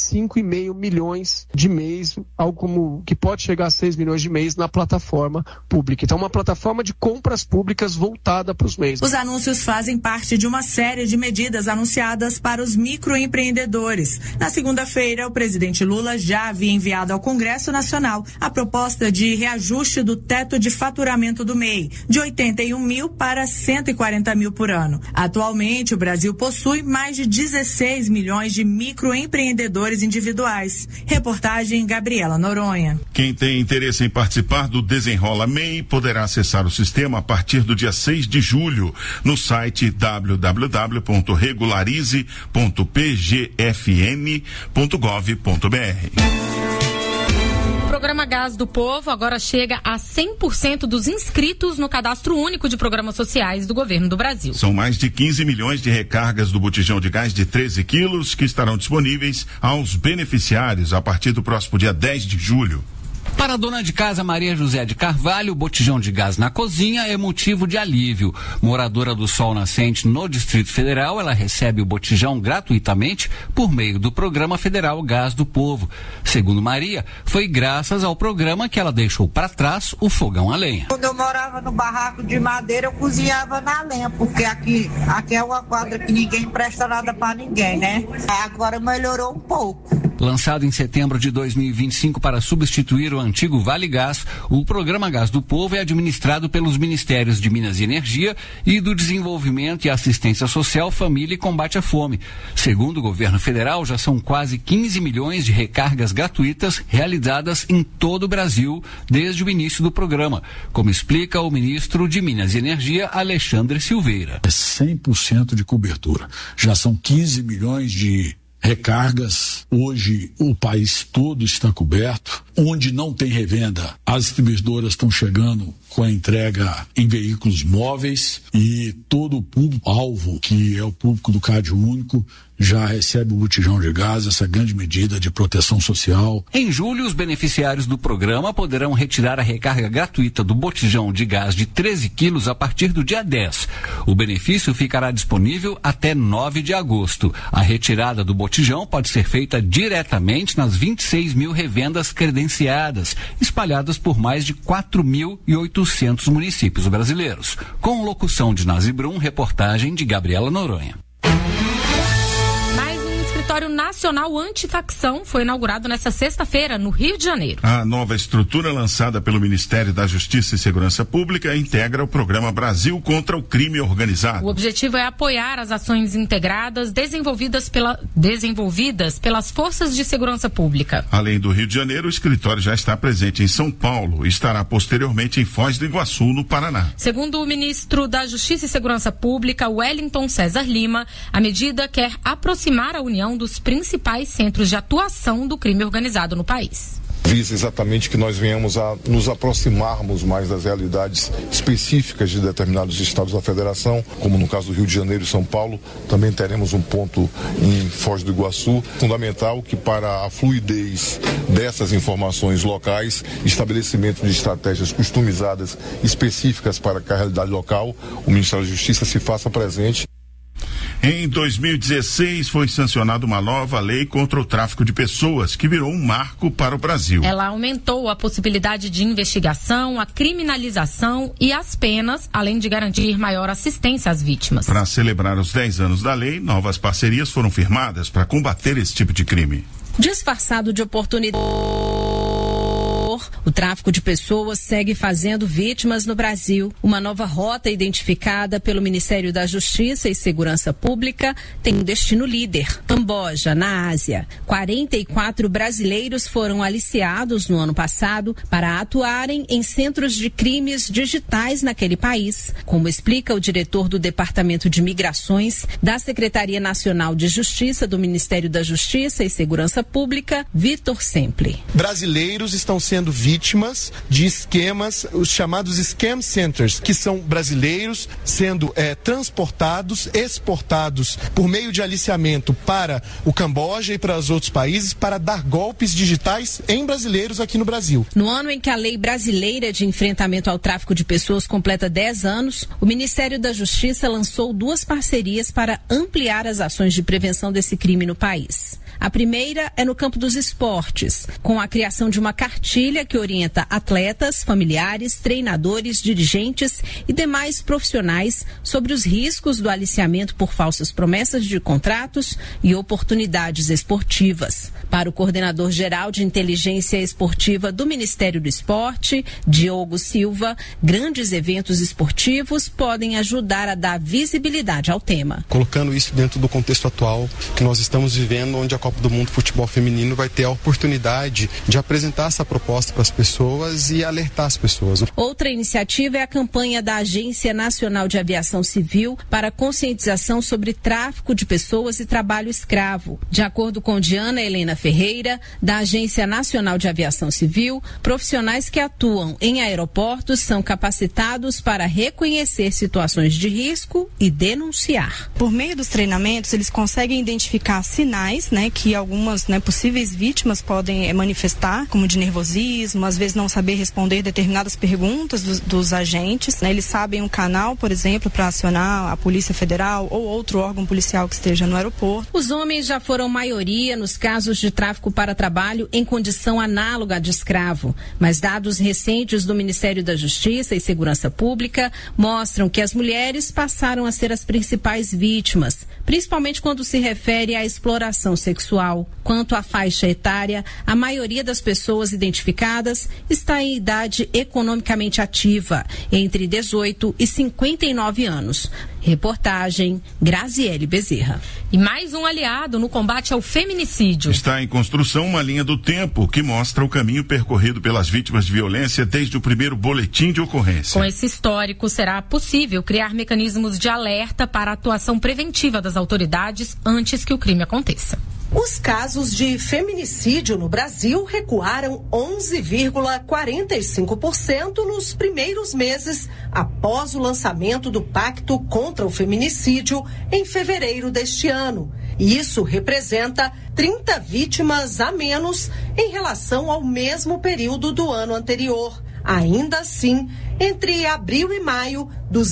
5,5 milhões de MEIs, algo como que pode chegar a 6 milhões de MEIs na plataforma pública. Então, uma plataforma de compras públicas voltada para os MEIs. Os anúncios fazem parte de uma série de medidas anunciadas para os microempreendedores. Na segunda-feira, o presidente Lula já havia enviado ao Congresso Nacional a proposta de reajuste do teto de faturamento do MEI, de 81 mil para 140 mil por ano. Atualmente, o Brasil possui mais de 16 milhões de microempreendedores individuais. Reportagem Gabriela Noronha. Quem tem interesse em participar do Desenrola MEI poderá acessar o sistema a partir do dia 6 de julho no site www.regularize.pgfm.gov.br. O programa Gás do Povo agora chega a 100% dos inscritos no Cadastro Único de Programas Sociais do Governo do Brasil. São mais de 15 milhões de recargas do botijão de gás de 13 quilos que estarão disponíveis aos beneficiários a partir do próximo dia 10 de julho. Para a dona de casa Maria José de Carvalho, o botijão de gás na cozinha é motivo de alívio. Moradora do Sol Nascente no Distrito Federal, ela recebe o botijão gratuitamente por meio do Programa Federal Gás do Povo. Segundo Maria, foi graças ao programa que ela deixou para trás o fogão a lenha. Quando eu morava no barraco de madeira, eu cozinhava na lenha, porque aqui é uma quadra que ninguém presta nada para ninguém, né? Agora melhorou um pouco. Lançado em setembro de 2025 para substituir o antigo Vale Gás, o Programa Gás do Povo é administrado pelos Ministérios de Minas e Energia e do Desenvolvimento e Assistência Social, Família e Combate à Fome. Segundo o governo federal, já são quase 15 milhões de recargas gratuitas realizadas em todo o Brasil desde o início do programa, como explica o ministro de Minas e Energia, Alexandre Silveira. É 100% de cobertura. Já são 15 milhões de recargas. Hoje o país todo está coberto. Onde não tem revenda, as distribuidoras estão chegando com a entrega em veículos móveis e todo o público-alvo, que é o público do Cade Único, já recebe o botijão de gás, essa grande medida de proteção social. Em julho, os beneficiários do programa poderão retirar a recarga gratuita do botijão de gás de 13 quilos a partir do dia 10. O benefício ficará disponível até 9 de agosto. A retirada do botijão pode ser feita diretamente nas 26 mil revendas credenciadas, espalhadas por mais de 4.800 municípios brasileiros. Com locução de Nazi Brum, reportagem de Gabriela Noronha. O Escritório Nacional Antifacção foi inaugurado nesta sexta-feira, no Rio de Janeiro. A nova estrutura lançada pelo Ministério da Justiça e Segurança Pública integra o programa Brasil contra o Crime Organizado. O objetivo é apoiar as ações integradas desenvolvidas pelas forças de segurança pública. Além do Rio de Janeiro, o escritório já está presente em São Paulo e estará posteriormente em Foz do Iguaçu, no Paraná. Segundo o ministro da Justiça e Segurança Pública, Wellington César Lima, a medida quer aproximar a União dos principais centros de atuação do crime organizado no país. Visa exatamente que nós venhamos a nos aproximarmos mais das realidades específicas de determinados estados da federação, como no caso do Rio de Janeiro e São Paulo. Também teremos um ponto em Foz do Iguaçu. Fundamental que para a fluidez dessas informações locais, estabelecimento de estratégias customizadas específicas para a realidade local, o Ministério da Justiça se faça presente. Em 2016, foi sancionada uma nova lei contra o tráfico de pessoas, que virou um marco para o Brasil. Ela aumentou a possibilidade de investigação, a criminalização e as penas, além de garantir maior assistência às vítimas. Para celebrar os 10 anos da lei, novas parcerias foram firmadas para combater esse tipo de crime. Disfarçado de oportunidade, o tráfico de pessoas segue fazendo vítimas no Brasil. Uma nova rota identificada pelo Ministério da Justiça e Segurança Pública tem um destino líder: Camboja, na Ásia. 44 brasileiros foram aliciados no ano passado para atuarem em centros de crimes digitais naquele país, como explica o diretor do Departamento de Migrações da Secretaria Nacional de Justiça do Ministério da Justiça e Segurança Pública, Vitor Sempre. Brasileiros estão sendo vítimas de esquemas, os chamados scam centers, que são brasileiros sendo transportados, exportados por meio de aliciamento para o Camboja e para os outros países para dar golpes digitais em brasileiros aqui no Brasil. No ano em que a Lei Brasileira de Enfrentamento ao Tráfico de Pessoas completa 10 anos, o Ministério da Justiça lançou 2 parcerias para ampliar as ações de prevenção desse crime no país. A primeira é no campo dos esportes, com a criação de uma cartilha que orienta atletas, familiares, treinadores, dirigentes e demais profissionais sobre os riscos do aliciamento por falsas promessas de contratos e oportunidades esportivas. Para o coordenador geral de inteligência esportiva do Ministério do Esporte, Diogo Silva, grandes eventos esportivos podem ajudar a dar visibilidade ao tema. Colocando isso dentro do contexto atual que nós estamos vivendo, onde a Copa do Mundo Futebol Feminino vai ter a oportunidade de apresentar essa proposta para as pessoas e alertar as pessoas. Outra iniciativa é a campanha da Agência Nacional de Aviação Civil para conscientização sobre tráfico de pessoas e trabalho escravo. De acordo com Diana Helena Ferreira, da Agência Nacional de Aviação Civil, profissionais que atuam em aeroportos são capacitados para reconhecer situações de risco e denunciar. Por meio dos treinamentos, eles conseguem identificar sinais, que algumas possíveis vítimas podem manifestar, como de nervosismo, às vezes não saber responder determinadas perguntas dos agentes. Eles sabem um canal, por exemplo, para acionar a Polícia Federal ou outro órgão policial que esteja no aeroporto. Os homens já foram maioria nos casos de tráfico para trabalho em condição análoga de escravo, mas dados recentes do Ministério da Justiça e Segurança Pública mostram que as mulheres passaram a ser as principais vítimas, principalmente quando se refere à exploração sexual. Quanto à faixa etária, a maioria das pessoas identificadas está em idade economicamente ativa, entre 18 e 59 anos. Reportagem Graziele Bezerra. E mais um aliado no combate ao feminicídio. Está em construção uma linha do tempo que mostra o caminho percorrido pelas vítimas de violência desde o primeiro boletim de ocorrência. Com esse histórico, será possível criar mecanismos de alerta para a atuação preventiva das autoridades antes que o crime aconteça. Os casos de feminicídio no Brasil recuaram 11,45% nos primeiros meses após o lançamento do Pacto contra o Feminicídio em fevereiro deste ano. E isso representa 30 vítimas a menos em relação ao mesmo período do ano anterior. Ainda assim, entre abril e maio,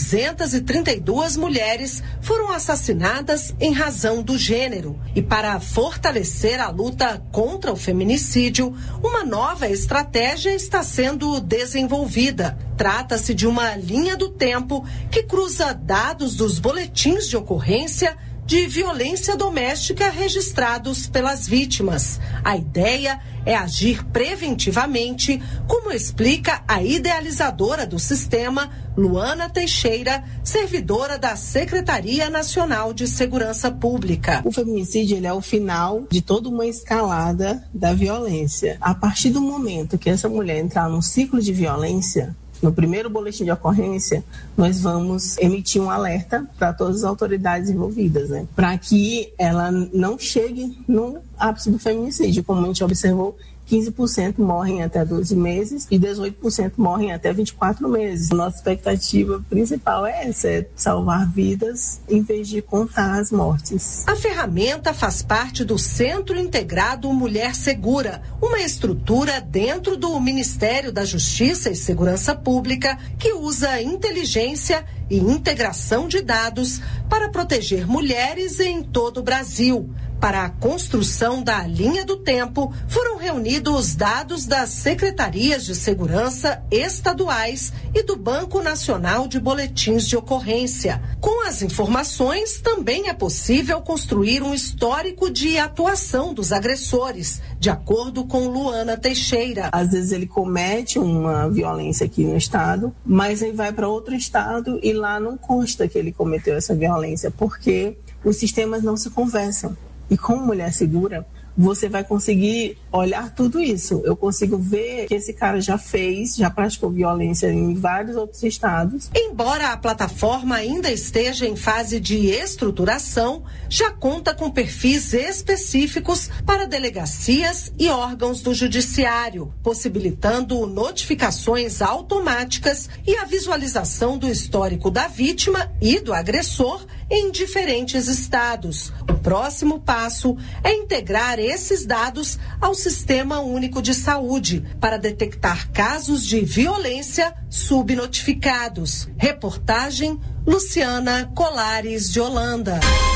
232 mulheres foram assassinadas em razão do gênero. E para fortalecer a luta contra o feminicídio, uma nova estratégia está sendo desenvolvida. Trata-se de uma linha do tempo que cruza dados dos boletins de ocorrência de violência doméstica registrados pelas vítimas. A ideia é agir preventivamente, como explica a idealizadora do sistema, Luana Teixeira, servidora da Secretaria Nacional de Segurança Pública. O feminicídio ele é o final de toda uma escalada da violência. A partir do momento que essa mulher entrar num ciclo de violência, no primeiro boletim de ocorrência, nós vamos emitir um alerta para todas as autoridades envolvidas, né? Para que ela não chegue no ápice do feminicídio. Como a gente observou, 15% morrem até 12 meses e 18% morrem até 24 meses. Nossa expectativa principal é essa, é salvar vidas em vez de contar as mortes. A ferramenta faz parte do Centro Integrado Mulher Segura, uma estrutura dentro do Ministério da Justiça e Segurança Pública que usa inteligência e integração de dados para proteger mulheres em todo o Brasil. Para a construção da linha do tempo, foram reunidos dados das secretarias de segurança estaduais e do Banco Nacional de Boletins de Ocorrência. Com as informações, também é possível construir um histórico de atuação dos agressores, de acordo com Luana Teixeira. Às vezes ele comete uma violência aqui no estado, mas ele vai para outro estado e lá não consta que ele cometeu essa violência, porque os sistemas não se conversam. E como mulher segura, você vai conseguir olhar tudo isso. Eu consigo ver que esse cara já praticou violência em vários outros estados. Embora a plataforma ainda esteja em fase de estruturação, já conta com perfis específicos para delegacias e órgãos do judiciário, possibilitando notificações automáticas e a visualização do histórico da vítima e do agressor em diferentes estados. O próximo passo é integrar esses dados ao Sistema Único de Saúde para detectar casos de violência subnotificados. Reportagem Luciana Colares de Holanda.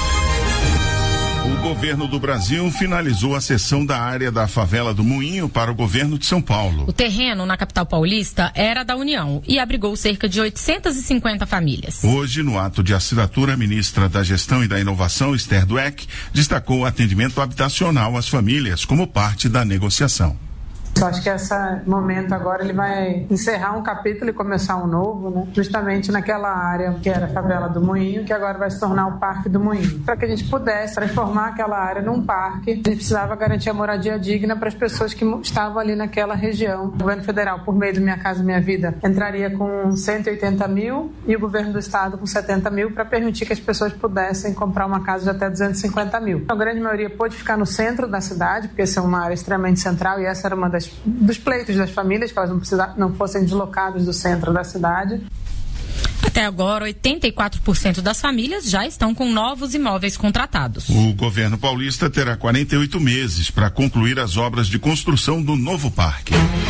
O governo do Brasil finalizou a cessão da área da favela do Moinho para o governo de São Paulo. O terreno na capital paulista era da União e abrigou cerca de 850 famílias. Hoje, no ato de assinatura, a ministra da Gestão e da Inovação, Esther Dweck, destacou o atendimento habitacional às famílias como parte da negociação. Eu acho que esse momento agora ele vai encerrar um capítulo e começar um novo, né? Justamente naquela área que era a favela do Moinho, que agora vai se tornar o Parque do Moinho. Para que a gente pudesse transformar aquela área num parque, a gente precisava garantir a moradia digna para as pessoas que estavam ali naquela região. O governo federal, por meio do Minha Casa Minha Vida, entraria com 180 mil e o governo do estado com 70 mil para permitir que as pessoas pudessem comprar uma casa de até 250 mil. A grande maioria pôde ficar no centro da cidade, porque essa é uma área extremamente central e essa era uma dos pleitos das famílias, que elas não fossem deslocadas do centro da cidade. Até agora, 84% das famílias já estão com novos imóveis contratados. O governo paulista terá 48 meses para concluir as obras de construção do novo parque.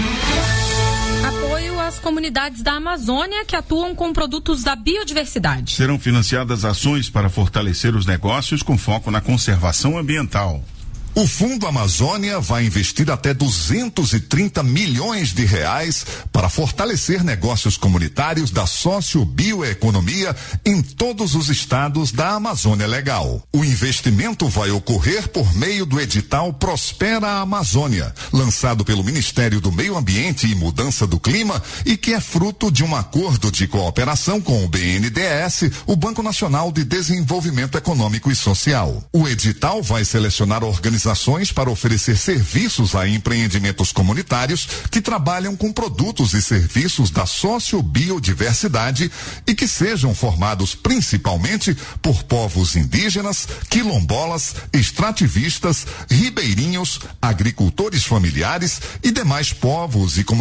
Apoio às comunidades da Amazônia que atuam com produtos da biodiversidade. Serão financiadas ações para fortalecer os negócios com foco na conservação ambiental. O Fundo Amazônia vai investir até 230 milhões de reais para fortalecer negócios comunitários da sociobioeconomia em todos os estados da Amazônia Legal. O investimento vai ocorrer por meio do edital Prospera a Amazônia, lançado pelo Ministério do Meio Ambiente e Mudança do Clima e que é fruto de um acordo de cooperação com o BNDES, o Banco Nacional de Desenvolvimento Econômico e Social. O edital vai selecionar organizações para oferecer serviços a empreendimentos comunitários que trabalham com produtos e serviços da sociobiodiversidade e que sejam formados principalmente por povos indígenas, quilombolas, extrativistas, ribeirinhos, agricultores familiares e demais povos e comunidades